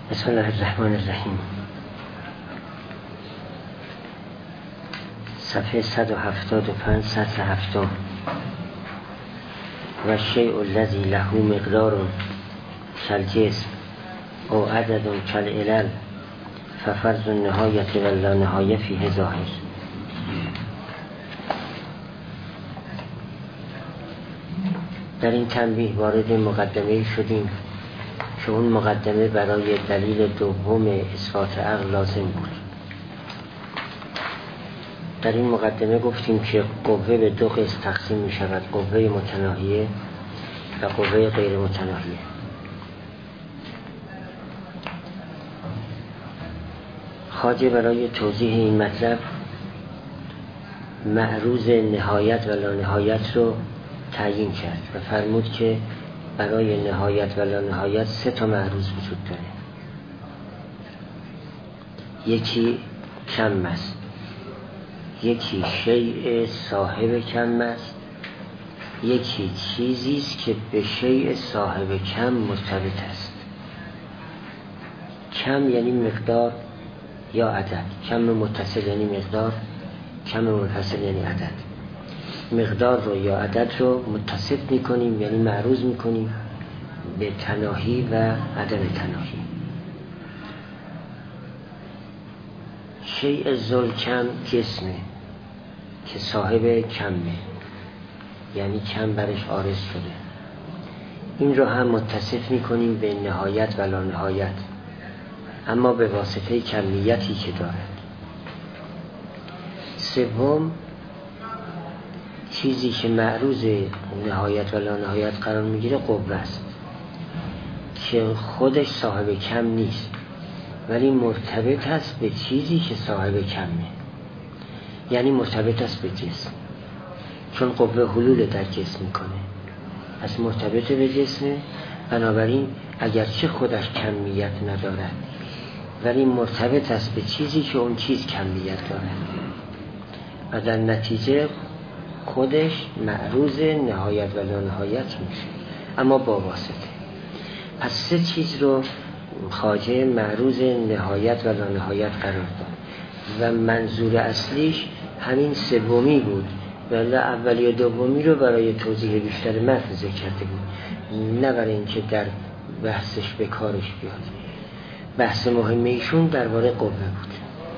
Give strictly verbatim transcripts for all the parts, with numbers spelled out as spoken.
بسم الله الرحمن الرحیم. صفحه صد و هفتاد و پنج سطر هفتم. و شیء الذی له مقدار کالجسم او عدد کالعلل ففرض النهایت و لا نهایه فیه ظاهر. در این تنبیه وارد مقدمه شدیم که اون مقدمه برای دلیل دوم اثبات عقل لازم بود. در این مقدمه گفتیم که قوه به دو قسم تقسیم می شود: قوه متناهیه و قوه غیر متناهیه. خواجه برای توضیح این مطلب معروض نهایت و لا نهایت رو تعیین کرد و فرمود که برای نهایت و لا نهایت سه تا معروض وجود داره. یکی کم است، یکی شیء صاحب کم است، یکی چیزی است که به شیء صاحب کم مرتبط است. کم یعنی مقدار یا عدد. کم متصل یعنی مقدار، کم منفصل یعنی عدد. مقدار رو یا عدد رو متصل میکنیم یعنی معروض میکنیم به تناهی و عدم تناهی. شیء ذل کم جسمه که صاحب کمه، یعنی کم برش عارض شده. این رو هم متصل میکنیم به نهایت و لا نهایت، اما به واسطه کمیتی که دارد. سوم چیزی که معروض نهایت و لا نهایت قرار میگیره قوه است که خودش صاحب کم نیست ولی مرتبط است به چیزی که صاحب کمه، یعنی مرتبط است به جسم، چون قوه حلول در جسم میکنه پس مرتبط به جسمه. بنابراین اگرچه خودش کمیت ندارد ولی مرتبط است به چیزی که اون چیز کمیت دارد و در نتیجه خودش معروض نهایت و لا نهایت میشه، اما با واسطه. پس سه چیز رو خواجه معروض نهایت و لا نهایت قرار داد و منظور اصلیش همین سومی بود، ولی اولی و دومی رو برای توضیح بیشتر متن ذکر کرده بود، نه برای اینکه در بحثش به کارش بیاد. بحث مهم ایشون درباره قوه بود.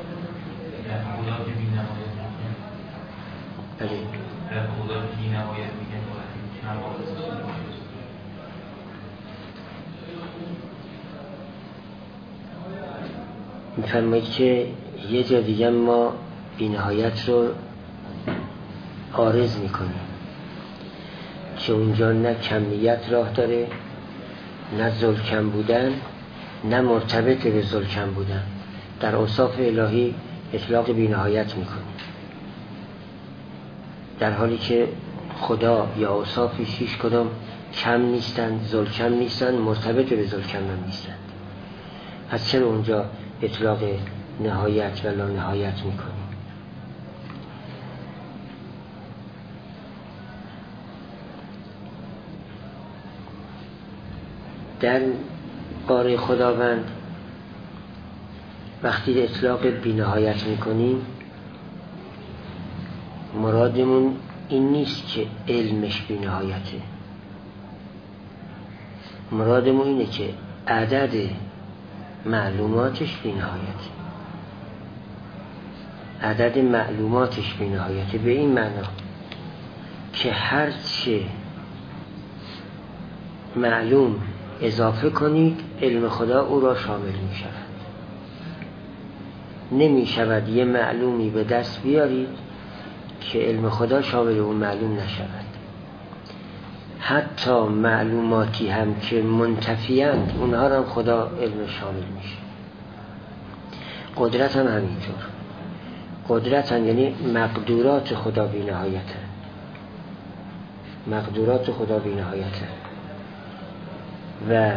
بله. می‌فرمایید که یه جا دیگه ما بی‌نهایت رو عارض میکنیم که اونجا نه کمیت راه داره، نه ذل کم بودن، نه مرتبط به ذل کم بودن. در اوصاف الهی اطلاق بی‌نهایت میکنیم، در حالی که خدا یا اوصافش هیچ کدام کم نیستند، ذل کم نیستند، مرتبط به ذل کم هم نیستند. پس چرا اونجا اطلاق نهایت و لا نهایت میکنیم؟ در باره خداوند وقتی اطلاق بی نهایت میکنیم مرادمون این نیست که علمش بی نهایته، مرادمون اینه که عدد معلوماتش بی نهایته. عدد معلوماتش بی نهایته به این معنا که هر چه معلوم اضافه کنید علم خدا او را شامل می شود. نمی شود یه معلومی به دست بیارید که علم خدا شامل اون معلوم نشود. حتی معلوماتی هم که منتفیند اونها هم خدا علم شامل میشه. قدرت هم همینطور. قدرت هم یعنی مقدورات خدا بی نهایت هم. مقدورات خدا بی نهایت هم. و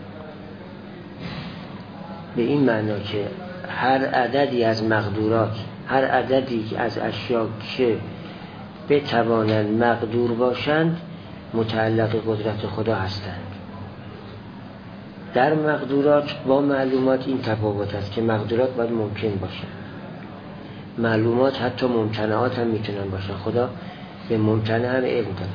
به این معنا که هر عددی از مقدورات، هر عددی از اشیاء که بتوانند مقدور باشند متعلق قدرت خدا هستند. در مقدورات با معلومات این تفاوت است که مقدورات باید ممکن باشن، معلومات حتی ممتنعات هم میتونن باشن. خدا به ممتنع هم علم داره.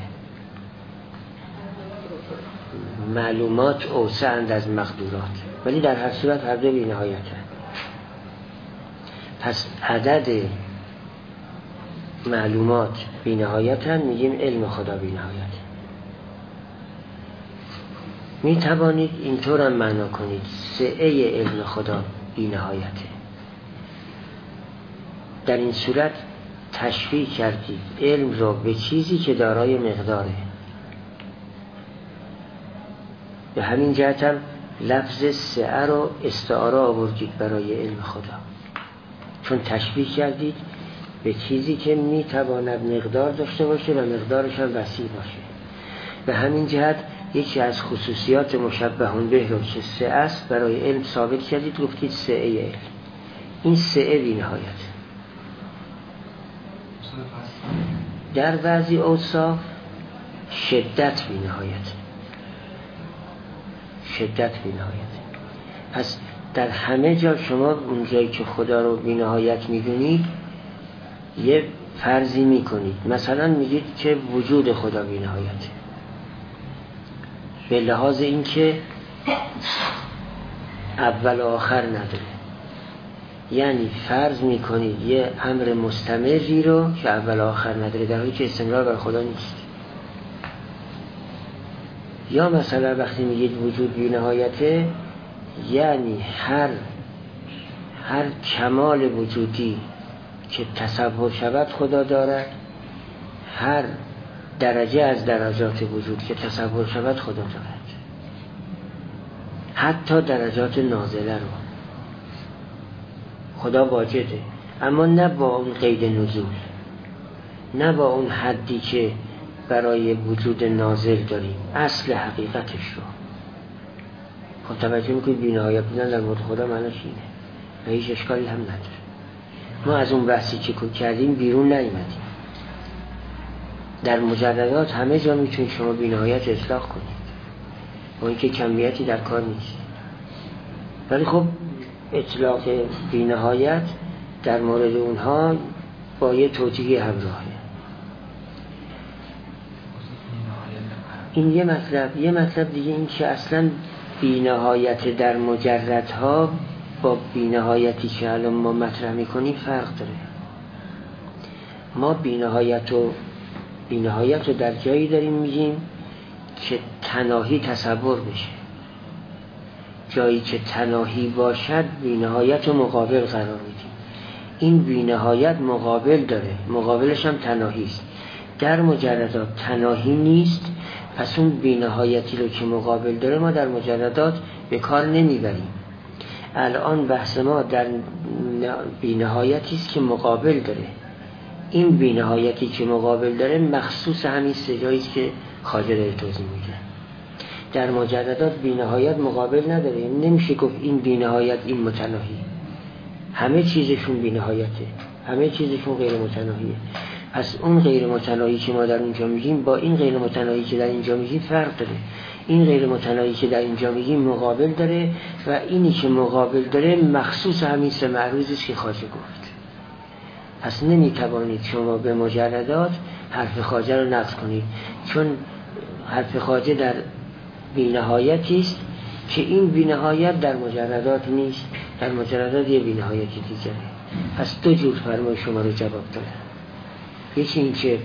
معلومات اوسعند از مقدورات، ولی در هر صورت هر دو بی نهایت هست. پس عدد معلومات بی نهایت هست، میگیم علم خدا بی نهایت. می توانید اینطور هم معنا کنید سعه علم خدا بی نهایته. در این صورت تشبیه کردید علم رو به چیزی که دارای مقداره. به همین جهت هم لفظ سعه رو استعاره آوردید برای علم خدا، چون تشبیه کردید به چیزی که می تواند مقدار داشته باشه و مقدارش هم وسیع باشه. به همین جهت یکی از خصوصیات مشبهون به رو که سعه است برای علم ثابت کردید، گفتید سعه علم. این سعه بی نهایت. در بعضی اوصاف شدت بی نهایت، شدت بی نهایت. پس در همه جا شما اونجایی که خدا رو بی نهایت میدونید یه فرضی میکنید، مثلا میگید که وجود خدا بی نهایته به لحاظ این که اول و آخر نداره. یعنی فرض میکنید یه امر مستمری رو که اول و آخر نداره، در حالی که استمرار بر خدا نیست. یا مثلا وقتی میگید وجود بی نهایته، یعنی هر هر کمال وجودی که تصور شود خدا دارد، هر درجه از درجات وجود که تصور شود خدا دارد، حتی درجات نازله رو خدا واجده، اما نه با اون قید نزول، نه با اون حدی که برای وجود نازل داریم، اصل حقیقتش رو. خب توجه میکنید بی نهایت بودن در مورد خدا معنیش اینه و هیچ اشکالی هم نداره. ما از اون بحثی که کردیم بیرون نیومدیم. در مجردات همه جا میتونید شما بی نهایت اطلاق کنید، با اینکه کمیتی در کار نیست. ولی خب اطلاق بی نهایت در مورد اونها با یه توجیه همراهه. این یه مطلب. یه مطلب دیگه این که اصلا بی نهایت در مجردها با بی نهایتی که الان ما مطرح میکنیم فرق داره. ما بی نهایت و بی نهایت رو در جایی داریم میگیم که تناهی تصور بشه. جایی که تناهی باشد بی نهایت و مقابل قرار میدیم. این بی نهایت مقابل داره، مقابلش هم تناهی است. در مجردات تناهی نیست، پس اون بی نهایتی رو که مقابل داره ما در مجردات به کار نمیبریم. الان بحث ما در بی نهایتی است که مقابل داره. این بی نهایتی که مقابل داره مخصوص همین سه جایی است که خواجه داره توضیح میده. در مجردات بی نهایت مقابل نداره، یعنی نمیشه گفت این بی نهایت این متناهی. همه چیزشون بی نهایته، همه چیزشون غیر متناهیه. پس اون غیر متناهی که ما در اونجا میگیم با این غیر متناهی که در اینجا میگیم فرق داره. این غیر متناهی که در اینجا میگیم مقابل داره و اینی که مقابل داره مخصوص همین سه معروضی است که خواجه گفت. پس نمیتوانید شما به مجردات حرف خواجه رو نقض کنید، چون حرف خواجه در بی‌نهایتی است که این بی‌نهایت در مجردات نیست. در مجردات یه بی‌نهایتی دیگره. پس دو جور فرمای شما رو جواب داره. یکی این که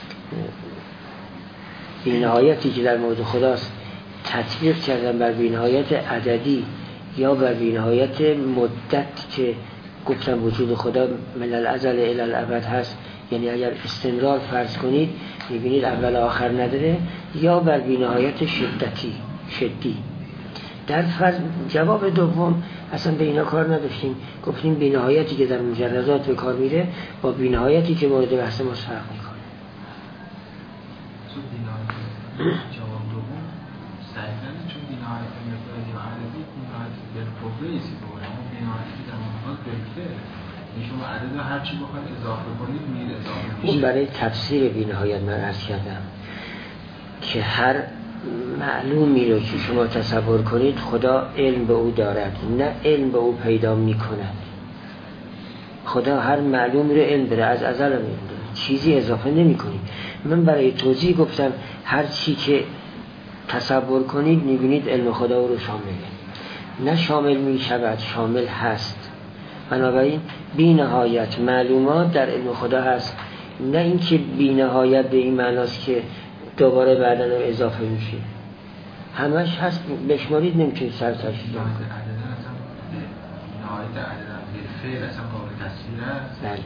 بی‌نهایتی که در مورد خداست تطبیق کردن بر بی‌نهایت عددی یا بر بی‌نهایت مدت که گفتم وجود خدا من الازل الی الابد هست، یعنی اگر استمرار فرض کنید میبینید اول آخر نداره، یا بر بی‌نهایت شدتی شدی. در فرض جواب دوم اصلا به اینا کار نداشتیم، گفتیم بی‌نهایتی که در مجردات به کار میره با بی‌نهایتی که مورد بحث ما فرق میکنه. جواب دوم صحیحه، چون بی‌نهایت مقداری و عددی بی‌نهایت بالقوه ایستی بگویم، اما بی‌نهایتی در مقدار بالفعل شما عدد رو هر چی بخواید اضافه کنید میره اضافه میشه. این برای تفسیر بی‌نهایت من عرض کردم که هر معلومی رو که شما تصور کنید خدا علم به او دارد، نه علم به او پیدا می کند. خدا هر معلومی رو علم داره، از ازل علم داره، چیزی اضافه نمی کنید. من برای توضیح گفتم هر چی که تصور کنید میبینید علم خدا رو شامله، نه شامل می شود، شامل هست. بنابراین بی نهایت معلومات در علم خدا هست، نه اینکه بی نهایت به این معناست که دوباره بعداً اضافه میشه. همش هست، بشمارید نمیتونید سر تشکیل کنید. نهایت عدد بالفعل اصلا قابل تصویر است. بله.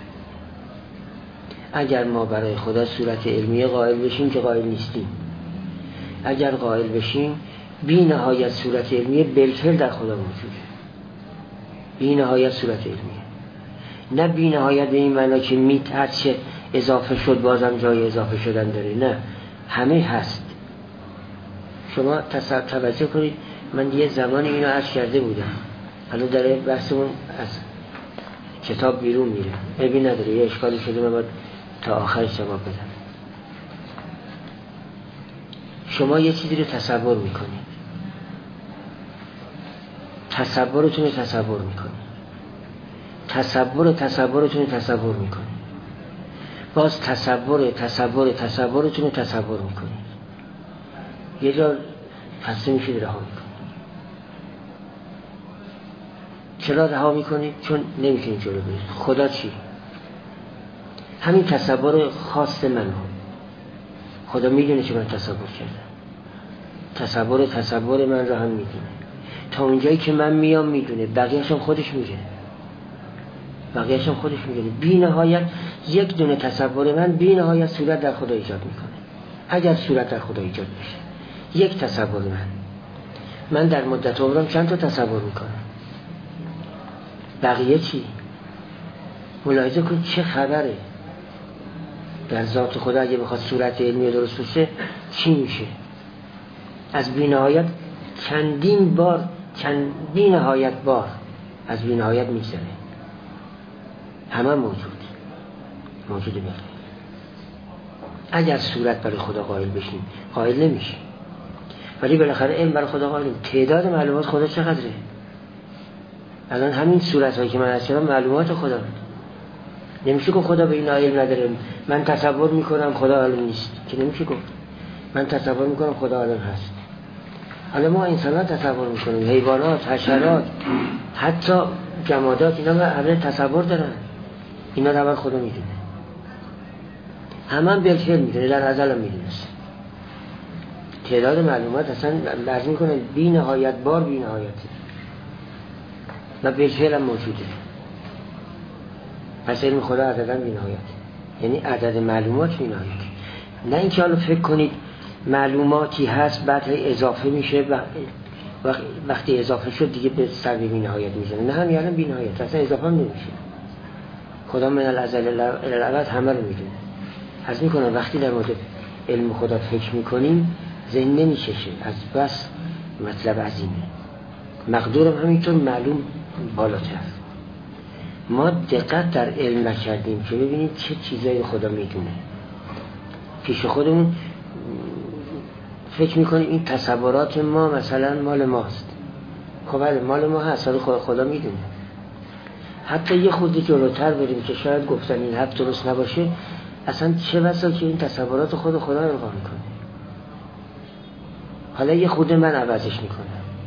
اگر ما برای خدا صورت علمیه قائل بشیم که قائل نیستیم، اگر قائل بشیم بی نهایت صورت علمیه بالفعل در خدا موجوده، بی نهایت صورت علمیه، نه بی نهایت به این معنی که میترچه اضافه شد بازم جای اضافه شدن داره، نه، همه هست. شما تصور توجه کنید، من یه زمان اینو عرض کرده بودم، حالا داره بحثمون از کتاب بیرون میره، عیبی نداره، یه اشکالی شده من باید تا آخر جواب بدم. شما یه چیزی رو تصور میکنید، تصورتون رو تصور میکنید، تصور تصورتون رو تصور میکنید، باز تصور تصور تصورتون رو تصور میکنید، یه جا خسته میشید رها میکنید. چرا رها میکنید؟ چون نمیتونید جلو برید. خدا چی؟ همین تصور خاص منه، خدا میدونه که من تصور کردم، تصور تصور من رو هم میدونه، تا اونجایی که من میام میدونه، بقیه‌اش هم خودش میگه، بقیه‌اش هم خودش میگه. بی نهایت یک دونه تصور من بی نهایت صورت در خدا ایجاد میکنه. اگر صورت در خدا ایجاد بشه، یک تصور من من در مدت عمرم چند تا تصور میکنم، بقیه چی؟ ملاحظه کن چه خبره در ذات خدا. اگه بخواد صورت علمی درست بشه چی میشه؟ از بی نهایت چندین بار، چند بی نهایت بار از بی نهایت میگذره، همه موجود موجوده. بقیه اگر صورت برای خدا قائل بشیم، قائل نمیشه، ولی بالاخره علم برای خدا قائلیم. تعداد معلومات خدا چقدره؟ الان همین صورت هایی که من از کردم معلومات خدا، نمیشه که خدا به این علم نداره. من تصور میکنم خدا علم نیست، که نمیشه گفت. من تصور میکنم خدا علم هست. حالا ما انسان تصور میکنیم، حیوانات، حشرات، حتی جمادات، اینا همه تصور دارن، اینا رو خدا میدونه، همه هم بالفعل میدونه، در ازل هم میدونه. تعداد معلومات اصلا لازم میکنه بی نهایت بار بی نهایتی و بالفعل هم موجوده. پس علم خدا عدداً بی نهایت، یعنی عدد معلومات بی نهایت. نه اینکه حالا فکر کنید معلوماتی هست بعد اضافه میشه و وقتی اضافه شد دیگه به سر بی نهایت میزنه. نه، همین الان بی نهایت، اصلا اضافه هم نمیشه. خدا من الازل الابد همه رو میدونه. عرض میکنم وقتی در مورد علم خدا فکر میکنیم ذهن نمیکشه، از بس مطلب عظیمه. مقدورم همینطور معلوم بالاتر. ما دقت در علم نکردیم که ببینید چه چیزایی خدا میدونه. پیش خودمون فکر میکنیم این تصورات ما مثلا مال ماست. خب بله مال ما هست، ولی خدا میدونه. حتی یه خود جلوتر بریم که شاید گفتن این حرف درست نباشه، اصلا چه بسا که این تصورات خود خدا رو القا میکنه. حالا یه خود من عوضش میکنم.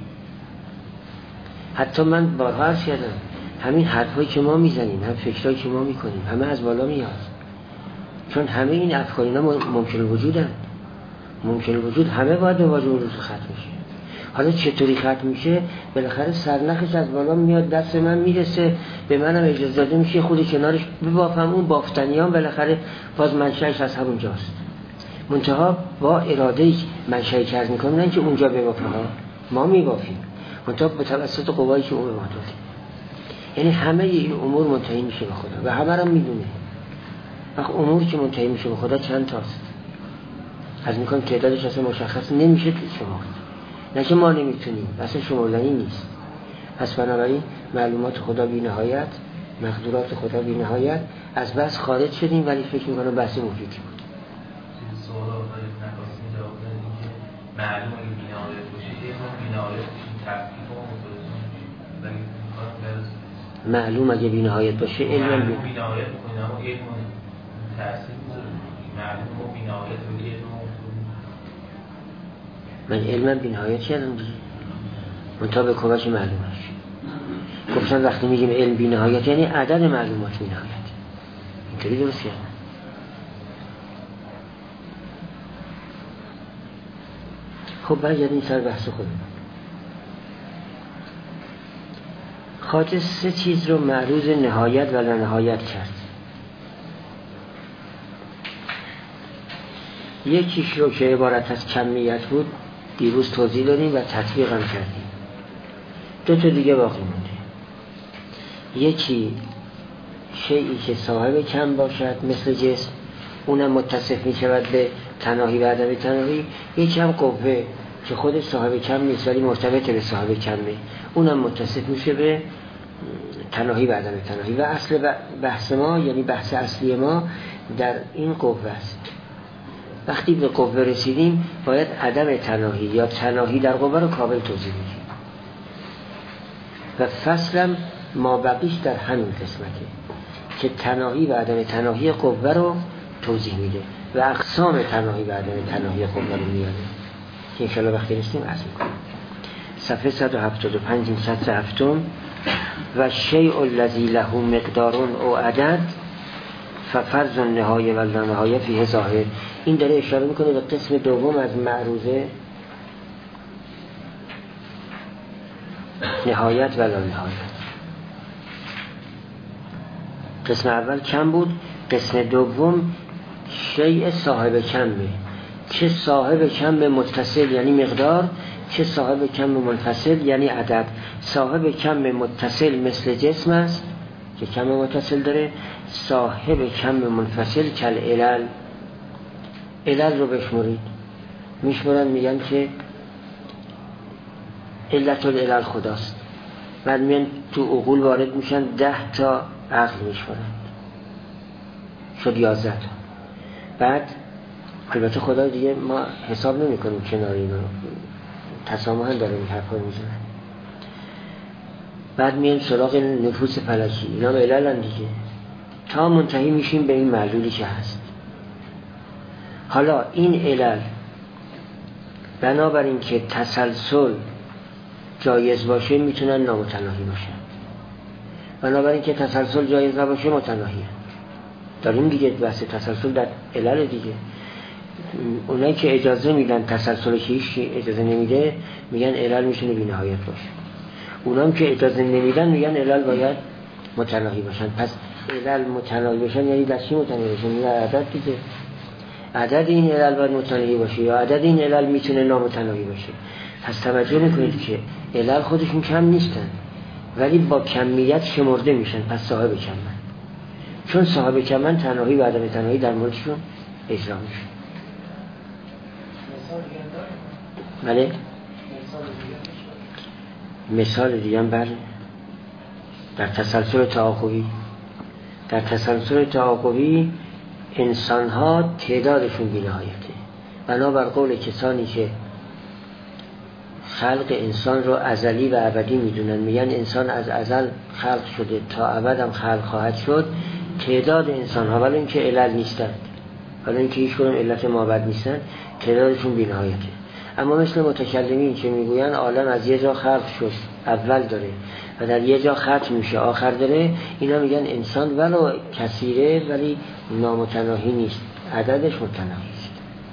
حتی من بارها عرض کردم همین حرفایی که ما میزنیم، هم فکرایی که ما میکنیم، همه از بالا میاد. چون همه این افکار اینا ممکن وجودن، ممکن وجود، همه باید به واجب روز ختم میشه. حالا چطوری ختم میشه؟ بالاخره سرنخش از بالا میاد دست من میرسه، به منم اجازه داده میشه خود کنارش ببافم. اون بافتنیان بالاخره باز منشأش از همونجاست. منتها با اراده منشأی که عرض میکنم، نه اینکه اونجا ببافم، ما میبافیم منتها به توسط قوایی که اون به ما داده. یعنی همه این امور منتهی میشه به خدا و همه رو میدونه. وقت امور که منتهی میشه به خدا چند تاست؟ از میکنم تعدادش اصلا مشخص نمیشه تو شما، نه که ما نمیتونیم، اصلا شمردنی نیست. پس بنابراین معلومات خدا بی نهایت، مقدورات خدا بی نهایت. از بس خارج شدیم ولی فکر میکنم بحث مفیدی بود. سوال آقای نقاسی جواب دادیم که معلوم اگه بی‌نهایت باشه یه نوع بی‌نهایت این تفکیک و متوازن معلوم اگه بی‌نهایت باشه علم معلوم بی‌نهایت می‌کنه اما علم تأثیر می‌ذاره معلوم و بی‌نهایت و علم من علمم بی‌نهایت کردم دیگه منتها به کمک معلومش گفتن وقتی میگیم علم بی‌نهایت یعنی عدد معلومات بی‌نهایت اینطوری درست کردم. خب برگردیم سر بحث خودمون. خواجه سه چیز رو معروض نهایت و لانهایت کرد. یکیش رو که عبارت از کمیت بود دیروز توضیح دادیم و تطبیق هم کردیم. دو تا دیگه باقی مونده. یکی شیئی که صاحب کم باشد مثل جسم، اونم متصف می شود به تناهی و عدم تناهی. یکی هم قوه که خودش صاحب کم نیست ولی مرتبط به صاحب کمه، اونم متصف میشه به تناهی و عدم تناهی. و اصل بحث ما یعنی بحث اصلی ما در این قوه است. وقتی به قوه رسیدیم باید عدم تناهی یا تناهی در قوه رو کامل توضیح بدیم و فصلم ما بقیش در همین قسمته که تناهی و عدم تناهی قوه رو توضیح میده و اقسام تناهی و عدم تناهی قوه رو میاره که انشاءالله وقتی رسیم عرض میکنم. صفحه صد و هفتاد و پنج این سطر هفتم و شیء الذی له مقدار او عدد ففرض النهایه و لانهایه فیه ظاهر. این داره اشاره میکنه به قسم دوم از معروضه نهایت و لانهایت. قسم اول کم بود، قسم دوم شیء صاحب کمه، چه صاحب کم متصل یعنی مقدار، چه صاحب کم منفصل یعنی عدد. صاحب کم متصل مثل جسم است که کم متصل داره، صاحب کم منفصل کل علل. علل رو بشمرید، میشمرن میگن که علت العلل خداست، بعد میان تو عقول وارد میشن ده تا عقل میشمرن شد یازده تا. بعد البته خدا دیگه ما حساب نمی کنیم کنار اینا، تسامحاً داره این حرفا میزنن. بعد میان سراغ نفوس فلکی، اینا هم علل دیگه، تا منتهی میشیم به این معلولی که هست. حالا این علل بنابراین که تسلسل جایز باشه میتونن نامتناهی باشن، بنابراین که تسلسل جایز نباشه متناهیه. داریم دیگه بحث تسلسل در علل دیگه. اونایی که اجازه میدن تسلسل که هیچ اجازه نمیده میگن علل میتونه بی‌نهایت باشه، اونام که اجازه نمیدن میگن علل باید متناهی باشن. پس علل متناهی باشن یعنی در چی متناهی باشن؟ یعنی عدد دیگه. عدد این علل باید متناهی باشه یا عدد این علل میتونه نامتناهی باشه. پس توجه میکنید که علل خودشون کم نیستن ولی با کمیت شمرده میشن، پس صاحب کمن. چون صاحب کمن تناهی و عدم تناهی در موردشون اجرا میشه. بله مثال دیگه هم بله در تسلسل تعاقبی. در تسلسل تعاقبی انسان ها تعدادشون بی‌نهایته، بنابر قول کسانی که خلق انسان رو ازلی و ابدی میدونن، میگن انسان از ازل خلق شده تا ابد هم خلق خواهد شد. تعداد انسان ها ولی اینکه علل نیستن، ولی اینکه هیچ کدوم علت مابعد نیستن، تعدادشون بی‌نهایته. اما مثل متکلمین که میگوین عالم از یه جا خلق شد اول داره و در یه جا ختم میشه آخر داره، اینا میگن انسان ولو کثیره ولی نامتناهی نیست، عددش متناهی است.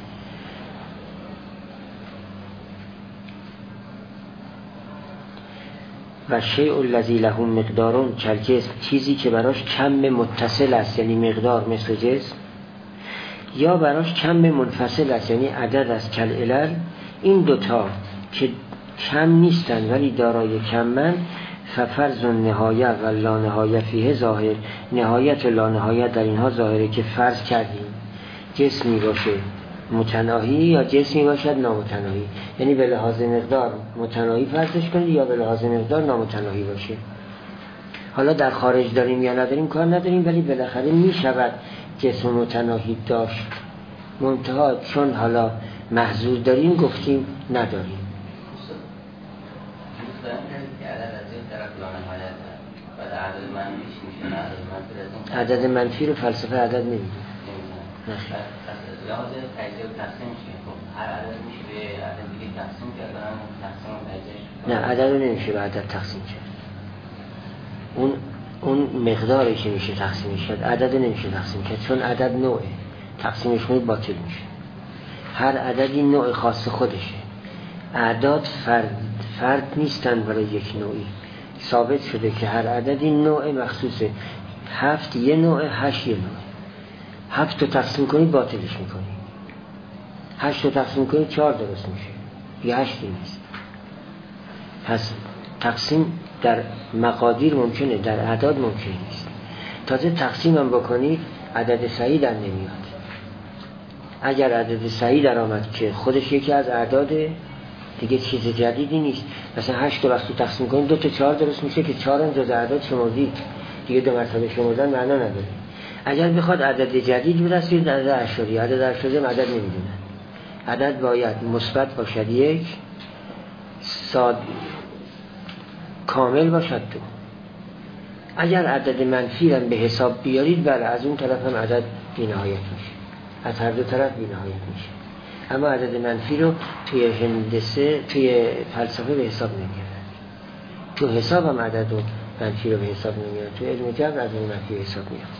و شیء الذی له مقدار کالجسم، چیزی که براش کم متصل است یعنی مقدار مثل جسم، یا براش کم منفصل است یعنی عدد است کالعلل. این دوتا که کم نیستن ولی دارای کمن، ففرض النهایه و لا نهایه فیه ظاهر. نهایت و لا نهایت در اینها ظاهره که فرض کردیم جسمی باشه متناهی یا جسمی باشد نامتناهی، یعنی به لحاظ مقدار متناهی فرضش کنید یا به لحاظ مقدار نامتناهی باشه. حالا در خارج داریم یا نداریم کار نداریم، ولی بالاخره می شود جسم متناهی داشت. منتها چون حالا محظور داریم گفتیم نداریم. عدد منفی رو فلسفه عدد نمیدونه. لحاظ تجزیه و تقسیم میشه. خب هر عدد میشه به عدد دیگه تقسیم کردن، تقسیم و تجزیه. نه عدد رو نمیشه به عدد تقسیم کرد. اون اون مقداری که میشه تقسیمش کرد، عدد نمیشه تقسیم کرد، چون عدد نوعه، تقسیمش کنید باطل میشه. هر عددی نوع خاص خودشه. اعداد فرد فرد نیستن برای یک نوعی. ثابت شده که هر عددی نوع مخصوصه. هفت یه نوع، هشت یه نوع. هفت رو تقسیم کنید باطلش میکنید. هشت رو تقسیم کنید چهار درست میشه. یه هشتی نیست. پس تقسیم در مقادیر ممکنه، در اعداد ممکن نیست. تازه تقسیم هم بکنید عدد صحیح در نمیاد. اگر عدد صحیح در آمد که خودش یکی از اعداده، دیگه چیز جدیدی نیست. مثلا هشت رو وقتی تقسیم کنید دو تا چهار درست میشه که چهار هم جز اعداد شمردید، دیگه دو مرتبه شمردن معنا نداره. اگر بخواد عدد جدید برسید عدد اشاری، عدد اشاری هم عدد نمیدونن. عدد باید مثبت باشد یک، ساد کامل باشد دو. اگر عدد منفی هم به حساب بیارید بله از اون طرف هم عدد بی‌نهایت میشه، از هر دو طرف بی‌نهایت میشه. اما عدد منفی رو توی هندسه توی فلسفه به حساب نمیارن. تو حساب هم عدد و منفی رو به حساب نمیارن. تو علم جبر عدد منفی به حساب میارن.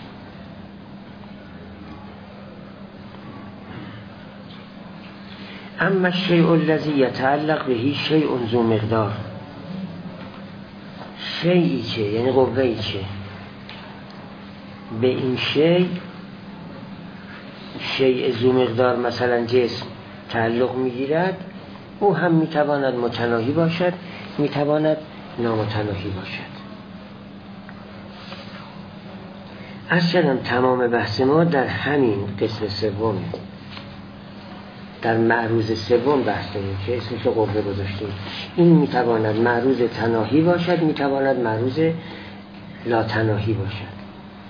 اما الشیء الذی یتعلق به شیء ذو مقدار، شیئی که یعنی قوه‌ای که به این شیء شیء ذو مقدار مثلا جسم تعلق میگیرد، او هم میتواند متناهی باشد، میتواند نامتناهی باشد. اصلا تمام بحث ما در همین قسم سومه، در معروض سوم بحث داریم که اسمش رو قوه گذاشتیم. این میتواند معروض تناهی باشد، میتواند معروض لا تناهی باشد.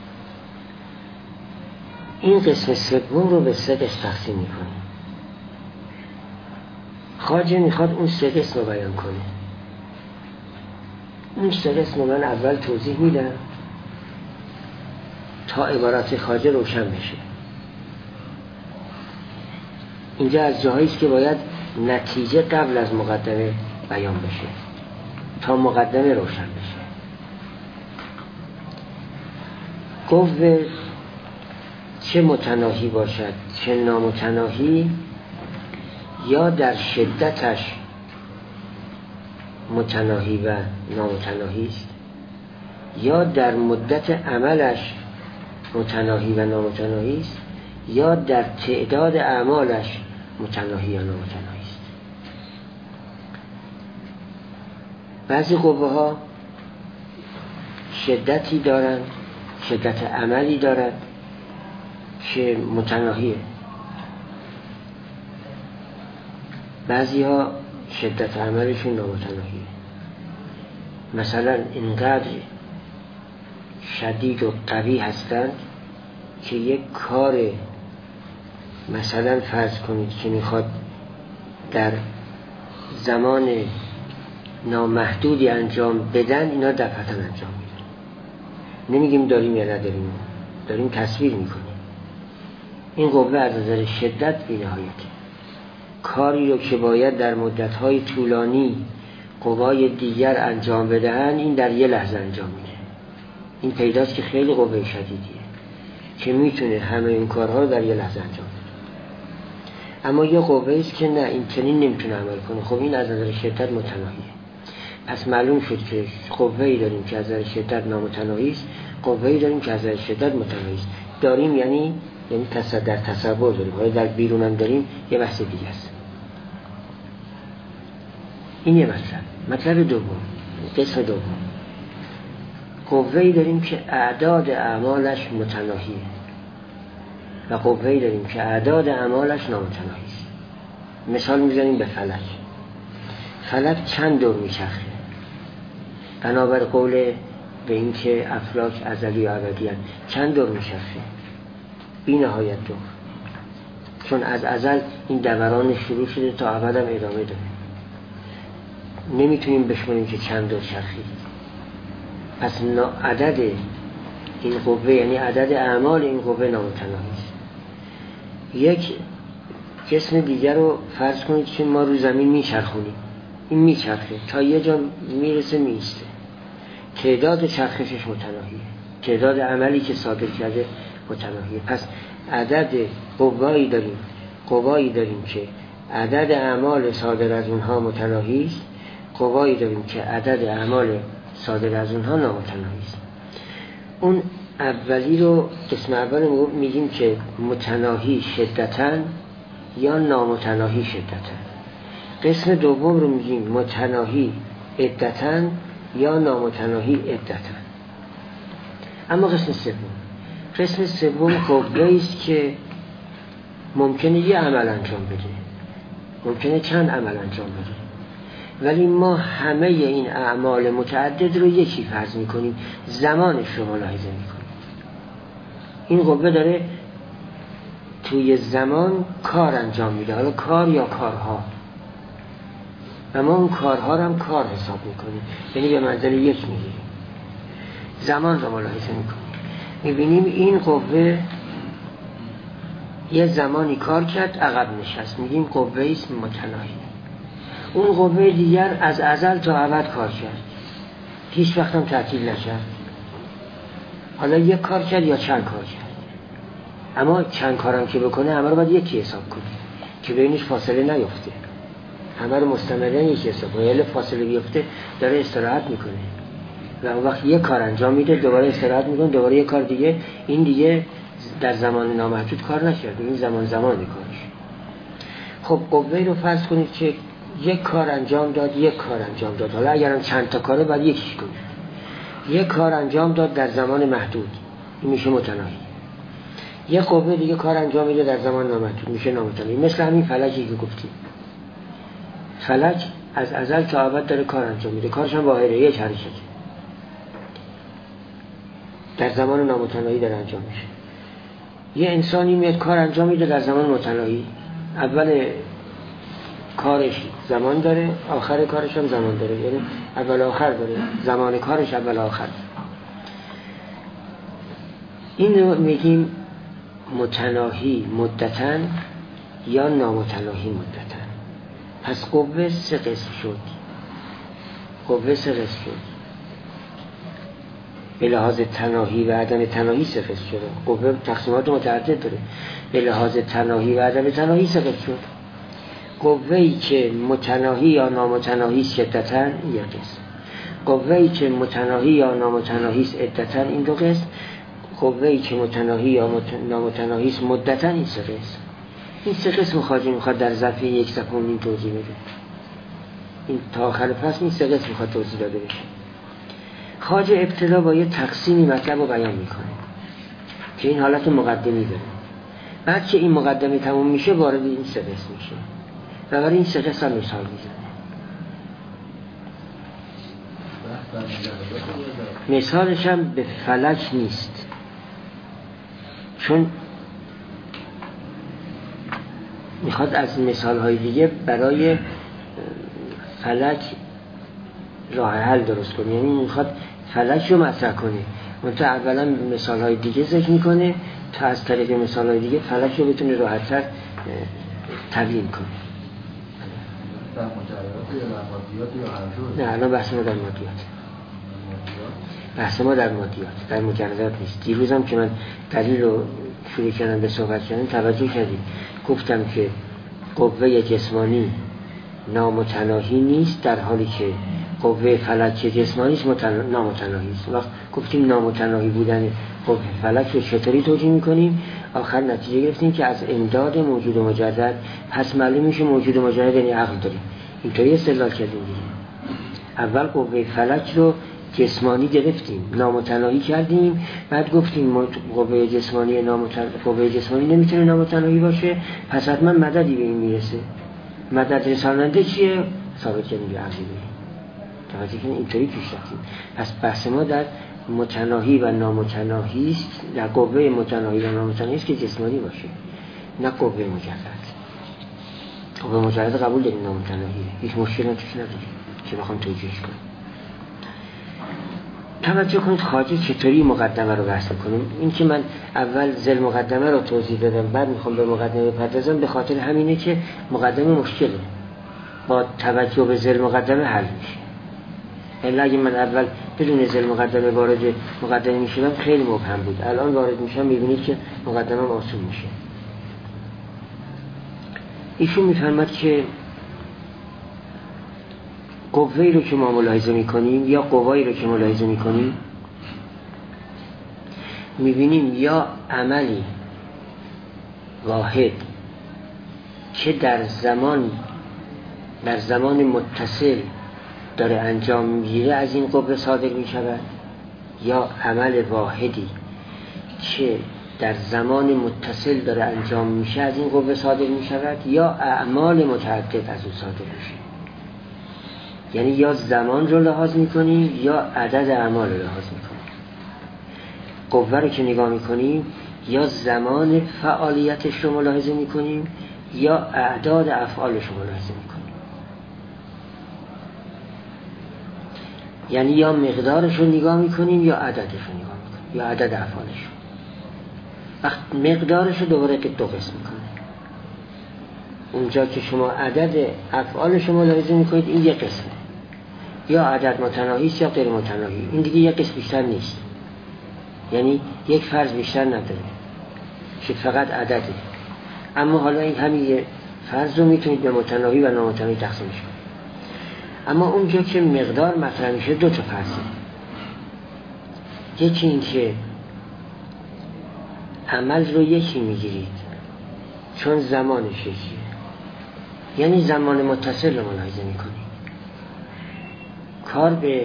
این قسم سوم رو به سه قسم تقسیم میکنیم. خواجه میخواد اون سه قسم رو بیان کنه. اون سه قسم رو من اول توضیح میدم تا عبارت خواجه روشن بشه. اینجا از جاهایی است که باید نتیجه قبل از مقدمه بیان بشه تا مقدمه روشن بشه. قوه چه متناهی باشد چه نامتناهی، یا در شدتش متناهی و نامتناهی است، یا در مدت عملش متناهی و نامتناهی است، یا در تعداد اعمالش متناهی یا نامتناهی است. بعضی قوه ها شدتی دارند، شدت عملی دارد که متناهیه. بعضی ها شدت عملشون نامتناهیه. مثلا اینقدر شدید و قوی هستند که یک کار مثلا فرض کنید که میخواد در زمان نامحدودی انجام بدن، اینا دفعتا انجام میدن. نمیگیم داریم یا نداریم، داریم تصویر میکنیم. این قوه از نظر شدت بی‌نهایته. کاری رو که باید در مدت‌های طولانی قوای دیگر انجام بدهن، این در یه لحظه انجام میده. این پیداست که خیلی قوه شدیدیه که میتونه همه این کارها رو در یه لحظه انجام بده. اما یه قوه است که نه، این چنین نمیتونه عمل کنه. خب این از نظر شدت متناهیه. پس معلوم شد که قوه‌ای داریم که از نظر شدت نامتناهی است، قوه‌ای داریم که از نظر شدت متناهی است. داریم یعنی یعنی تصور در تصور داریم، حالا در بیرون هم داریم، یه بحث دیگه است. این یه مطلب. مطلب دوم، قسم دوم، قوه‌ای داریم که اعداد اعمالش متناهیه و قوه‌ای داریم که اعداد اعمالش نامتناهی است. مثال میزنیم به فلک. فلک چند دور میچرخه؟ بنابر قول به این که افلاک ازلی و ابدی هست، چند دور میچرخه؟ بی نهایت دور. چون از ازل این دوران شروع شده تا ابد هم ادامه داره. نمیتونیم بشماریم که چند دور چرخید. پس عدد این قوه یعنی عدد اعمال این قوه نامتناهی است. یک جسم دیگر رو فرض کنید که ما رو زمین میچرخونیم، این میچرخه تا یه جا میرسه میسته، تعداد چرخشش متناهیه، تعداد عملی که صادر کرده متناهیه. پس عدد قوایی داریم قوایی داریم که عدد اعمال صادر از اونها متناهی است، قوایی داریم که عدد اعمال صادر از اونها نامتناهی است. اون اولی رو قسم اول میگیم که متناهی شدتاً یا نامتناهی شدتاً. قسم دوم رو میگیم متناهی عدتاً یا نامتناهی عدتاً. اما قسم سوم قسم سوم قوه‌ای است که ممکنه یه عمل انجام بده، ممکنه چند عمل انجام بده، ولی ما همه این اعمال متعدد رو یکی فرض میکنیم، زمانش رو ملاحظه میکنیم. این قوه داره توی زمان کار انجام میده، حالا کار یا کارها، و ما اون کارها رو هم کار حساب میکنیم، یعنی به منزل یک میگیریم، زمان رو ملاحظه میکنیم. میبینیم این قوه یه زمانی کار کرد عقب نشست، میگیم قوه است متناهی. اون قوه دیگر از ازل تا ابد کار کرد، هیچ وقت هم تعطیل نکرد. حالا یک کار کرد یا چند کار کرد، اما چند کارم که بکنه همه رو باید یکی حساب کنه که بینش فاصله نیفته، همه رو مستمرن یکی حساب کنه. اگه فاصله بیفته داره استراحت میکنه و اون وقت یک کار انجام میده، دوباره استراحت میکنه، دوباره یک کار دیگه. این دیگه در زمان نامحدود کار نکرده، این زمان زمان کارش. خب قوه رو فرض کنید که یک کار انجام داد، یک کار انجام داد، حالا اگرم چند تا کاره باید یکیش کنه. یک کار انجام داد در زمان محدود، این میشه متناهی. یک قوه دیگه کار انجام میده در زمان نامحدود، میشه نامتناهی. مثل همین فلکی که گفتیم، فلک از ازل تا ابد داره کار انجام میده، کارش هم واحده، یک حرکته، در زمان نامتناهی داره انجام میشه. یه انسانی میاد کار انجام میده در زمان متناهی، اول کارش زمان داره، آخر کارش هم زمان داره، یعنی اول آخر داره، زمان کارش اول آخر. این رو میگیم متناهی مدتاً یا نامتناهی مدتاً. پس قوه سه قسم شد، قوه سه قسم شد به لحاظ تناهی و عدم تناهی سه قسم شده. قوه تقسیمات متعدد داره، به لحاظ تناهی و عدم تناهی سه قسم شد. قوه‌ای که متناهی یا نامتناهی شدتاً یک قسم، قوه‌ای که متناهی یا نامتناهی عدتاً این دو قسم، قوه‌ای که متناهی یا نامتناهی مدتاً این سه قسم. این سه قسم خواجه میخواد در ظرف یک صفحه این توضیح بده. این تا آخر فصل این سه قسم میخواد توضیح داده بشه. خواجه ابتدا با یه تقسیمی مطلب رو بیان میکنه که این حالت مقدمی داره. بعد که این مقدمه تموم میشه وارد این سه قسم میشه و برای این سه قسم هم مثال میزنه. مثالش هم به فلک نیست، چون میخواد از مثالهای دیگه برای فلک راه حل درست کنه، یعنی میخواد فلک رو مطرح کنه، منتها اولا مثالهای دیگه ذکر میکنه تا از طریق مثالهای دیگه فلک رو بتونه راحت‌تر تبیین کنه. در مجردات یا در مادیات یا هر جور؟ نه، الان بحث ما در مادیات، بحث ما در مادیات، در مجردات نیست. دیروزم که من دلیل رو شروع کردم به صحبت کردن توجه کردیم، گفتم که قوه جسمانی نامتناهی نیست، در حالی که قوه فلک جسمانی متن... نامتناهی است. وقت گفتیم نامتناهی بودن قوه فلک رو چطوری توجیه میکنیم؟ آخر نتیجه گرفتیم که از امداد موجود و مجرد، پس معلوم میشه موجود و مجرد یعنی عقل داریم. اینطوری استدلال کردیم دیگه. اول قوه فلک رو جسمانی گرفتیم، نامتناهی کردیم، بعد گفتیم قوه جسمانی نامتن... قوه جسمانی نمیتونه نامتناهی باشه، پس حتما مددی به این میرسه. مدد رساننده چیه؟ ثابت کردیم به عقلی. توجه کنید اینطوری پیش رفتیم. پس بحث ما در متناهی و نامتناهی است، در قوه متناهی و نامتناهی است که جسمانی باشه. نه قوه مجرد. قوه مجرد قبول داریم نامتناهیه، هیچ مشکلی توش نداریم که بخوام توجیهش کنیم. توجه کنید خواجه چطوری مقدمه رو بحث کنیم. این که من اول ذیل مقدمه رو توضیح دادم بعد میخوام به مقدمه بپردازم، به خاطر همینه که مقدمه مشکله، با توجه به ذیل مقدمه حل میشه. الا اگه من اول بدون ذیل مقدمه وارد مقدمه میشدم خیلی مبهم بود، الان وارد میشم میبینید که مقدمه آسون میشه. ایشون میفرماد که قوه‌ای رو که ما ملاحظه میکنیم یا قوایی رو که ملاحظه میکنیم میبینیم یا عملی واحد که در زمان در زمان متصل داره انجام میگیره از این قوه صادر میشود، یا عمل واحدی که در زمان متصل داره انجام میشه از این قوه صادر میشود، یا اعمال متعدد از او صادر میشه. یعنی یا زمان رو لحاظ میکنیم یا عدد اعمال رو لحاظ میکنیم. قوه رو که نگاه میکنیم یا زمان فعالیتش رو ملاحظه میکنیم یا اعداد افعالش رو ملاحظه میکنیم. یعنی یا مقدارش رو نگاه میکنیم یا عددش رو نگاه میکنیم یا عدد افعالش رو. وقت مقدارش رو دوباره که دو قسم میکنیم. اونجا که شما عدد افعالش رو ملاحظه میکنید این یک قسمه، یا عدد متناهی است یا غیر متناهی. این دیگه یک قسم بیشتر نیست، یعنی یک فرض بیشتر نداره که فقط عدده. اما حالا این همین فرض رو میتونید به متناهی و نامتناهی تقسیمش کنید. اما اونجا که مقدار مطرح میشه دو تا فرضه. یکی این که عمل رو یکی میگیرید چون زمانش یکیه، یعنی زمان متصل رو ملاحظه میکنید، کار به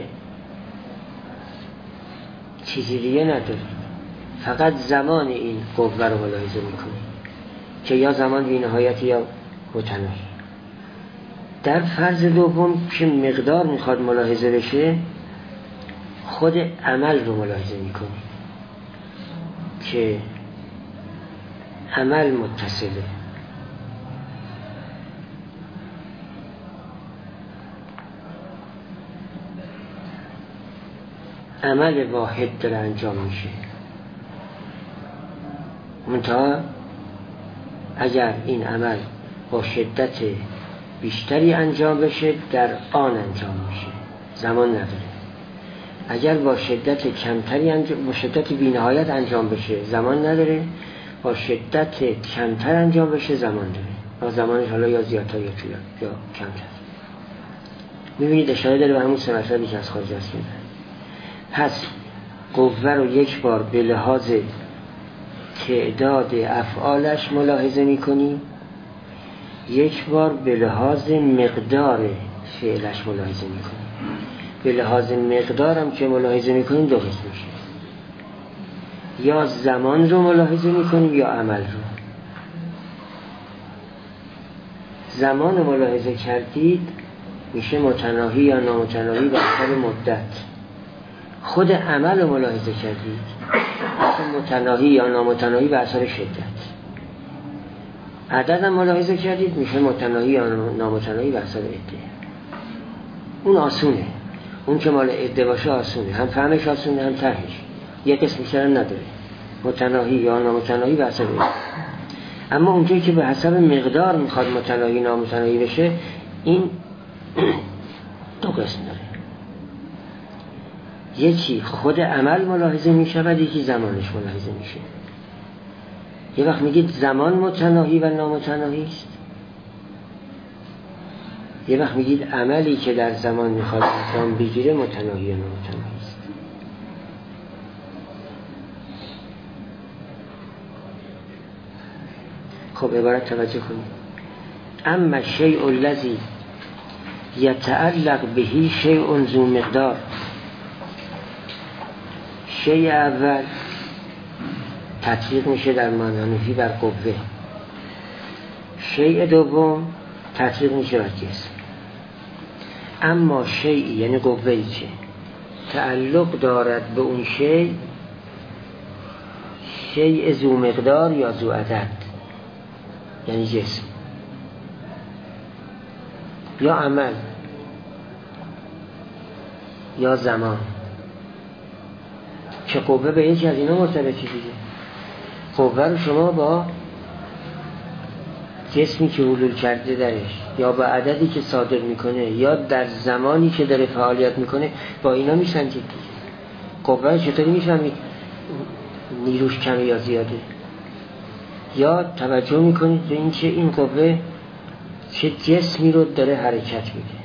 چیزی دیگه ندارید، فقط زمان این قوه رو ملاحظه میکنید که یا زمان بی نهایت یا متناهی. در فرض دوم که مقدار میخواد ملاحظه بشه خود عمل رو ملاحظه میکنید که عمل متصله، عمل واحد داره انجام میشه. منتها اگر این عمل با شدت بیشتری انجام بشه در آن انجام میشه، زمان نداره. اگر با شدت کمتری انجام، با شدت بی‌نهایت انجام بشه زمان نداره، با شدت کمتر انجام بشه زمان داره. و زمانش حالا یا زیادتر یا طولانی یا کمتر. میبینید اشاره داره به همون سه مسئله که از خارج است. پس قوه رو یک بار به لحاظ تعداد افعالش ملاحظه میکنیم، یک بار به لحاظ مقدار فعلش ملاحظه میکنیم. به لحاظ مقدارم که ملاحظه میکنیم دو قسم میشه، یا زمان رو ملاحظه میکنیم یا عمل رو. زمان رو ملاحظه کردید میشه متناهی یا نامتناهی به اثر مدت. خود عمل رو ملاحظه کردید میشه متناهی یا نامتناهی به اثر شدت. عدد هم ملاحظه کردید میشه متناهی یا نامتناهی به اثر عده. اون آسونه، اون که مال عده باشه آسونه، هم فهمش آسونه هم طرحش، یک اسم بیشتر نداره، متناهی یا نامتناهی به اثر عده. اما اونجایی که به حسب مقدار میخواد متناهی نامتناهی بشه این دو قسم داره، یکی خود عمل ملاحظه میشه و یکی زمانش ملاحظه میشه. یه وقت میگید زمان متناهی و نامتناهی است، یه وقت میگید عملی که در زمان میخواد انجام بگیره متناهی و نامتناهی است. خب عبارت توجه کنید. اما شیء الذی یتعلق بهی شیء ذو مقدار. شیء اول تطبیق میشه در معنی بر قوه، شیء دوم تطبیق میشه بر جسم. اما شیء یعنی قوه‌ای که تعلق دارد به اون شیء، شیء ذو مقدار یا ذو عدد، یعنی جسم، یا عمل یا زمان، که قوه به یکی از اینا مرتبطی دیگه. قوه رو شما با جسمی که حلول کرده درش، یا با عددی که صادر میکنه، یا در زمانی که داره فعالیت میکنه، با اینا میسنجید دیگه. قوه چطوری میفهمید نیروش کمه یا زیاده؟ یا توجه میکنید به این که این قوه چه جسمی رو داره حرکت میده،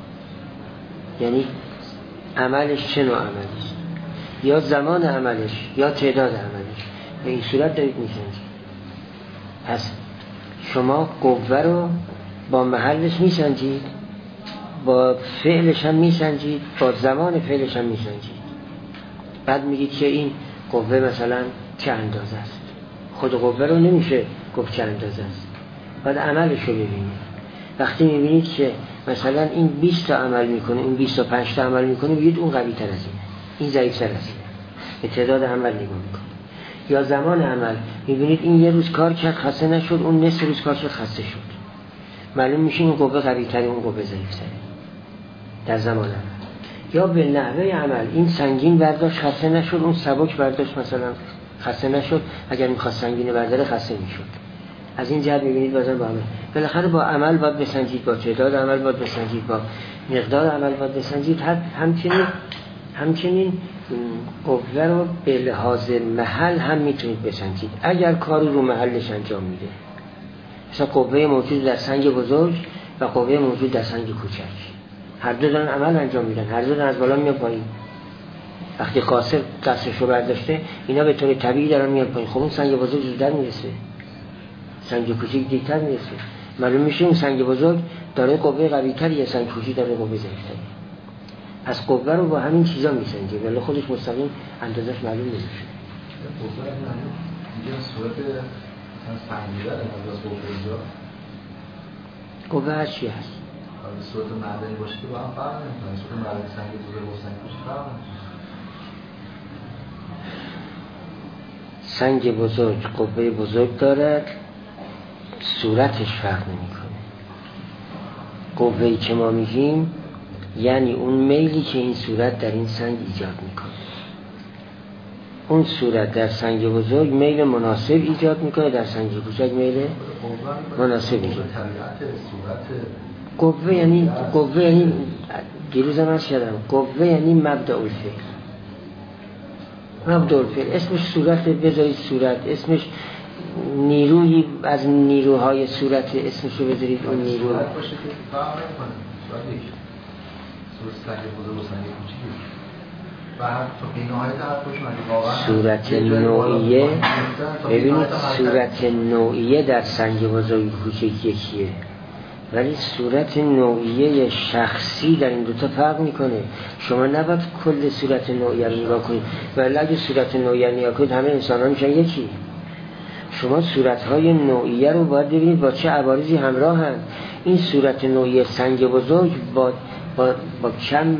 یعنی عملش چه نوع عملی است، یا زمان عملش، یا تعداد عملش. به این صورت دارید میسنجید. پس شما قوه رو با محلش میسنجید، با فعلش هم میسنجید، با زمان فعلش هم میسنجید. بعد میگید که این قوه مثلا چه اندازه است. خود قوه رو نمیشه گفت چه اندازه است، بعد عملش رو ببینید. وقتی میبینید که مثلا این بیست تا عمل میکنه، این بیست و پنج تا عمل میکنه، بگید اون قوی تر از اینه، این ضعیف تر از اینه. به تعداد عمل نگاه میکنه. یا زمان عمل، میبینید این یه روز کار کرد خسته نشد، اون نصف روز کار کرد خسته شد. معلوم میشه این قوه قوی تره، اون قوه ضعیف تره در زمان عمل. یا به نحوه عمل، این سنگین برداشت خسته نشد، اون سبک برداشت مثلا خسته نشد، اگر میخواست سنگین برداره خسته میشد. از این جهت میبینید بازم با عمل. بالاخره با عمل باید بسنجید، با تعداد عمل باید بسنجید، با مقدار عمل باید بسنجید. همچنین همچنین قوه رو به لحاظ محل هم میتونید بسنجید اگر کاری رو محلش انجام میده. مثلا قوه موجود در سنگ بزرگ و قوه موجود در سنگ کوچک، هر دو دارن عمل انجام میدن، هر دو دارن از بالا میاد پایین. وقتی قاصر دستشو برداشته، اینا به طور طبیعی دارن میاد پایین. خب اون سنگ بزرگ زودتر میرسه، سنگ کوچیک دیرتر میرسه. معلوم میشه اون سنگ بزرگ داره قوه قوی تری، یا سنگ کوچیک داره قوه ضعیفتری. از قوه رو با همین چیزا میسنجه، ولی خودش مستقیم اندازش معلوم نمیشه. قوه اینجا صورت سنگیده از قوه اینجا قوه هر چی هست. اگه صورت معدنی باشه که با هم فرق نمیکنه، صورت معدنی سنگ بزرگ و سنگ کوچیک فرق نمیکنه. سنگ بزرگ قوه بزرگ دارد، صورتش فرق نمیکنه. قوه‌ای که ما میگیم یعنی اون میلی که این صورت در این سنگ ایجاد میکنه. اون صورت در سنگ بزرگ میل مناسب ایجاد میکنه، در سنگ کوچک میل مناسب ایجاد. قوه یعنی قوه یعنی دیروز هم عرض کردم، قوه یعنی مبدأ الفعل. مبدأ الفعل اسمش صورت، بذارید صورت، اسمش نیروی از نیروهای صورت، اسمش رو بذارید اون نیرو. صورت باشه که فرق نمیکنه. صورت سنگ بزرگ و سنگ کوچیک و هر تو بیناهای طرفشون اگه واقعا صورت نوعیه، ببینید صورت نوعیه در سنگ بزرگ کوچیک یکیه، ولی صورت نوعیه شخصی در این دوتا فرق میکنه. شما نباید کل صورت نوعیه رو نگاه کنید، ولی اگه صورت نوعیه نگاه کنید همه انسان ها میشن یکی. شما صورتهای نوعیه رو باید ببینید با چه عوارضی همراه هم. این صورت نوعیه سنگ بزرگ با با, با کم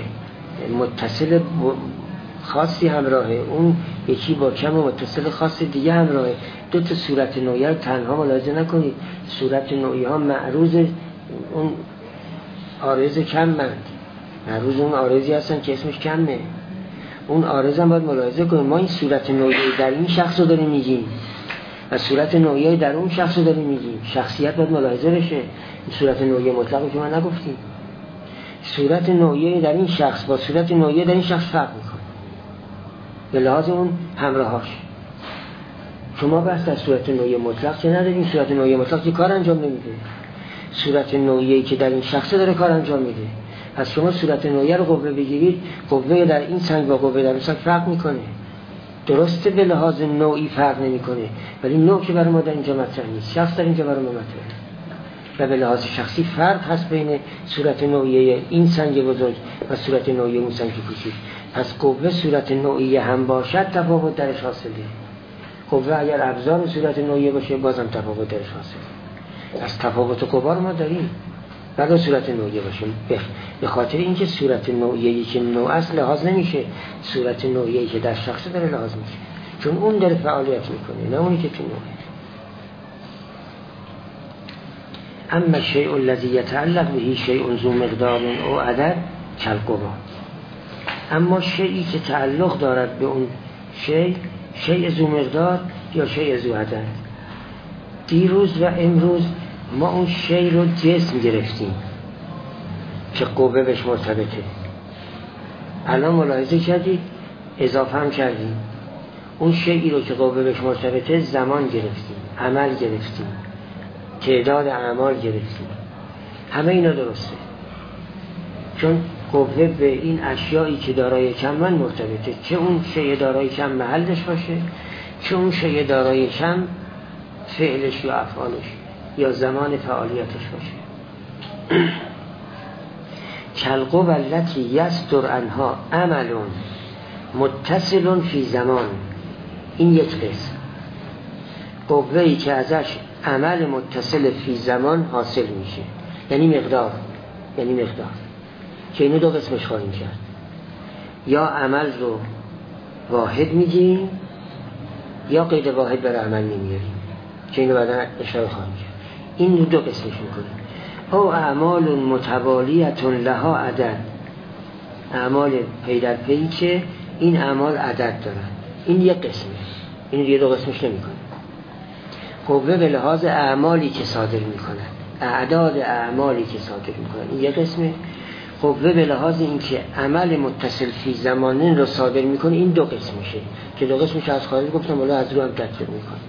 متصل خاصی همراهه، اون یکی با کم متصل خاص دیگه همراهه. دو تا صورت نوعیه رو تنها ملاحظه نکنید. صورت نوعیه ها معروض اون عارض کم مند، معروض اون عارضی هستن که اسمش کمه. اون عارض هم باید ملاحظه کنید. ما این صورت نوعیه در این شخص رو داریم میگیم و صورت نوعیه در اون شخص رو داریم میگیم. شخصیت باید ملاحظه بشه. این صورت نوعیه مطلقی که ما نگفتیم. صورت نوعیه در این شخص با صورت نوعیه در این شخص فرق میکنه به لحاظ اون همراهاش. شما بس در صورت نوعیه مطلق که نداریم. صورت نوعیه مطلق که کار انجام نمیده. صورت نوعیه‌ای که در این شخص داره کار انجام میده. پس شما صورت نوعیه رو قوه بگیرید، قوه در این سنگ با قوه در اون سنگ فرق میکنه. درسته به لحاظ نوعی فرق نمیکنه، ولی نوع که برای ما در اینجا مطرح نیست، شخص در اینجا برای ما مطرحه. و به لحاظ شخصی فرق هست بین صورت نوعیه این سنگ بزرگ و صورت نوعیه اون سنگ کوچیک. پس قوه صورت نوعیه هم باشد تفاوت درش حاصله. قوه اگر ابزار صورت نوعیه باشه بازم تفاوت درش حاصله. از تفاوت قوا رو ما داریم. بعد صورت نوعیه باشه به خاطر اینکه صورت نوعیه‌ای که نوع اصل لحاظ نمیشه، صورت نوعیه‌ای که در شخص داره لحاظ میشه، چون اون داره فعالیت میکنه نه اونی که تو نوعه. اما شیء الذی یتعلق به شیء ذو مقدار او عدد کالقوا، اما شیئی که تعلق دارد به اون شیء، شیء ذو مقدار یا شیء ذو عدد. دیروز و امروز ما اون شیء رو جسم گرفتیم که قوه بهش مرتبطه. الان ملاحظه کردید اضافه هم کردیم اون شیئی رو که قوه بهش مرتبطه زمان گرفتیم، عمل گرفتیم، تعداد اعمال گرفتیم. همه اینا درسته، چون قوه به این اشیایی که دارای کم من مرتبطه، چه اون شیء دارای کم محلش باشه، چه اون شیء دارای کم فعلش یا افعالش یا زمان فعالیتش باشه. کالقوة التي یصدر عنها عمل متصل فی زمان، این یک قسم. قوه‌ای که ازش عمل متصل فی زمان حاصل میشه، یعنی مقدار، یعنی مقدار که اینو دو قسمش خواهیم کرد. یا عمل رو واحد میگیم یا قید واحد برای عمل نمیاریم که اینو بعدا اشاره خواهیم کرد. این دو قسمش میکنیم. او اعمال متوالیت لها عدد، اعمال پی در پی که این اعمال عدد دارن، این یک قسمه، این دیگه دو قسمش نمیکنه. قوه به لحاظ اعمالی که صادر میکنن، اعداد اعمالی که صادر میکنن، این یک قسمه. قوه به لحاظ این که عمل متصل فی زمانین رو صادر میکنه، این دو قسم میشه که دو قسمش از خارج گفتم ولی از رو هم تطبیق میکنه.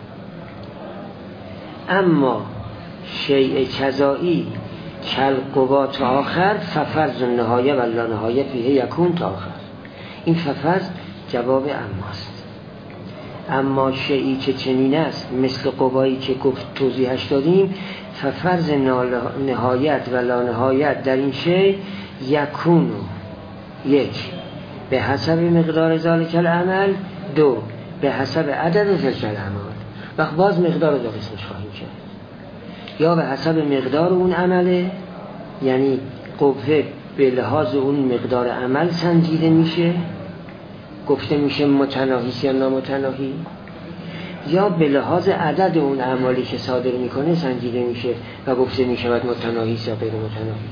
اما شیء کذایی کالقوات آخر ففرض النهایه و لا نهایه فیه یکون تا آخر. این ففرض جواب اماست. اما شیئی که چنین است مثل قوایی که گفت توضیحش دادیم، ففرض نهایت و لا نهایت در این شیء یکون، یک به حسب مقدار ذالک العمل، دو به حسب عدد تلک الاعمال. وقت باز مقدار دو قسمش خواهیم کرد، یا به حسب مقدار اون عمله، یعنی قوه به لحاظ اون مقدار عمل سنجیده میشه، گفته میشه متناهی یا نامتناهی، یا به لحاظ عدد اون اعمالی که صادر میکنه سنجیده میشه و گفته میشود متناهی یا غیر متناهی.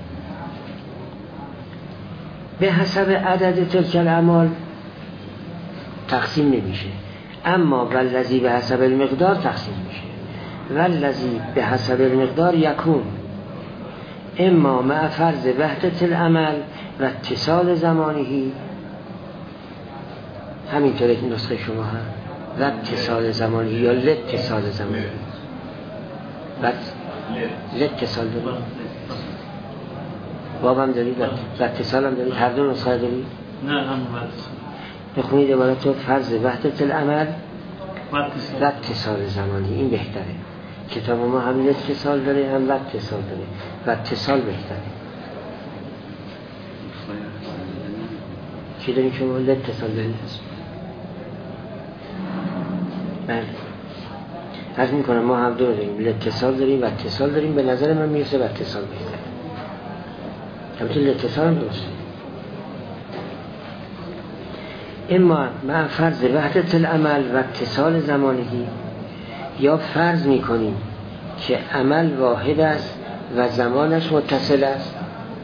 به حسب عدد تلک الاعمال تقسیم نمیشه، اما والذی به حسب المقدار تقسیم میشه. والذی به حسب المقدار یکون اما مع فرض وحدت العمل و اتصال زمانهی، همینطوره که نسخه شما هم و اتصال زمانهی یا لاتصال زمانهی و لاتصال دارید، باب هم دارید و اتصال هم دارید، هر دو نسخه دارید؟ نه هم بخونید عبارت رو فرض وحدت العمل و اتصال زمانهی، این بهتره. کتاب ما هم اتصال داره هم و اتصال داره و اتصال بهتره. چی داریم شما اتصال دارید؟ بله عرض میکنم ما هم دو داریم، اتصال داریم و اتصال داریم. به نظر من میرسه و اتصال بهتره. همچنین اتصال هم درسته. اما مع فرض وحدت العمل و اتصال زمانهی، یا فرض میکنیم که عمل واحد است و زمانش متصل است،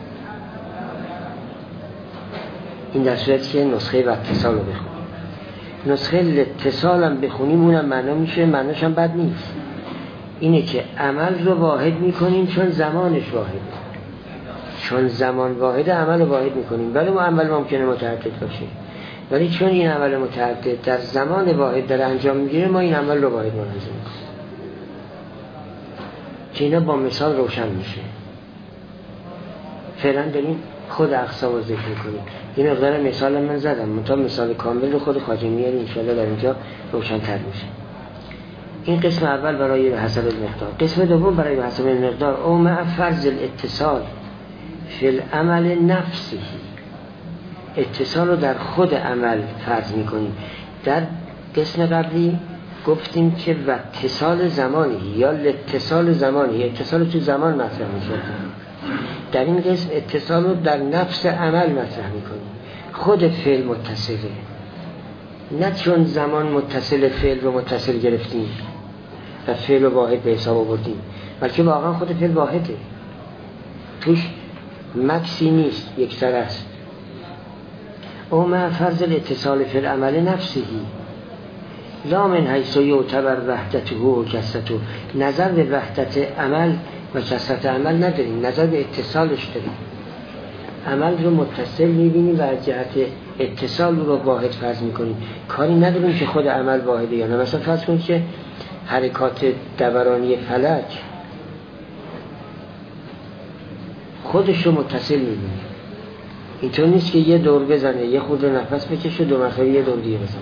این در صورتی که نسخه و اتصال رو بخونیم. نسخه اتصال هم بخونیم اونم معنا میشه، معناش هم بد نیست، اینه که عمل رو واحد میکنیم چون زمانش واحده، چون زمان واحده عمل رو واحد میکنیم. ولی ما عمل ممکنه متعدد باشه، ولی چون این عمل متعدد در زمان واحد داره انجام میگیره ما این عمل رو واحد منظم میکنیم که اینا با مثال روشن میشه. فعلا داریم خود اقسام رو ذکر کنیم. این مقدار مثال من زدم، منتها مثال کامل رو خود خواجه میاره، انشاءالله در اینجا روشن تر میشه. این قسم اول برای به حسب المقدار. قسم دوم برای به حسب المقدار او مع فرض الاتصال فی العمل نفسی، اتصال رو در خود عمل فرض میکنیم. در قسم قبلی گفتیم که و اتصال زمانی یا اتصال زمانی، اتصال تو زمان مطرح میشه. در این قسم اتصال رو در نفس عمل مطرح میکنیم. خود فعل متصله، نه چون زمان متصل فعل رو متصل گرفتیم و فعل رو واحد به حساب آوردیم، بلکه واقعا خود فعل واحده، توش مکسی نیست، یک سر است. او مع فرض الاتصال فی العمل نفسهی لا من حیث یعتبر وحدته و کثرته. نظر به وحدت عمل و کثرت عمل نداریم، نظر به اتصالش داریم. عمل رو متصل میبینیم و از جهت اتصال رو واحد فرض میکنیم، کاری نداریم که خود عمل واحده یا نه. مثلا فرض کنید که حرکات دورانی فلک خودش رو متصل میبینیم، اینطور نیست که یه دور بزنه یه خود نفس بکشه دو مرتبه یه دور دیگه بزنه،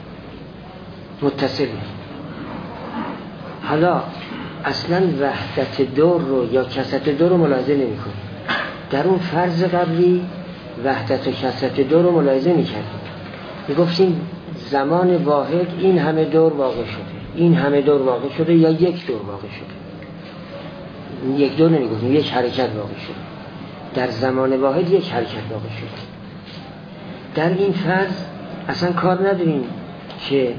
متصل میبینیم. حالا اصلا وحدت دور رو یا کثرت دور رو ملاحظه نمی کنیم. در اون فرض قبلی وحدت و کثرت دور رو ملاحظه می کردیم، می گفتیم زمان واحد این همه دور واقع شده، این همه دور واقع شده یا یک دور واقع شده. یک دور نمی گفتیم، یک حرکت واقع شده، در زمان واحد یک حرکت واقع شده. در این فرض اصلا کار نداریم که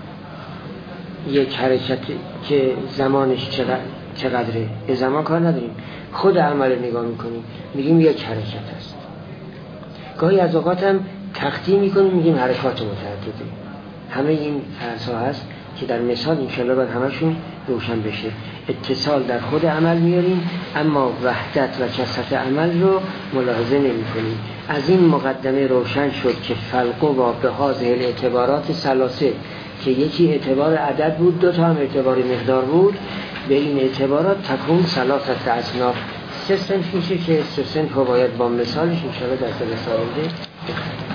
یک حرکت که زمانش چقدر چقدره، به زمان کار نداریم، خود عمل نگاه میکنیم میگیم یک حرکت است. گاهی از اوقات هم تقطیع میکنیم میگیم حرکات متعدده. همه این فرض ها هست که در مثال انشاءالله باید همشون روشن بشه. اتصال در خود عمل میاریم اما وحدت و کثرت عمل رو ملاحظه نمی کنیم. از این مقدمه روشن شد که فلق و به هذه الاعتبارات ثلاثه، که یکی اعتبار عدد بود، دو تا هم اعتبار مقدار بود، به این اعتبارات تکون ثلاثت اصناف، سه صنف میشه که سه صنف رو باید با مثالش انشاءالله در جلسه آینده بخونیم.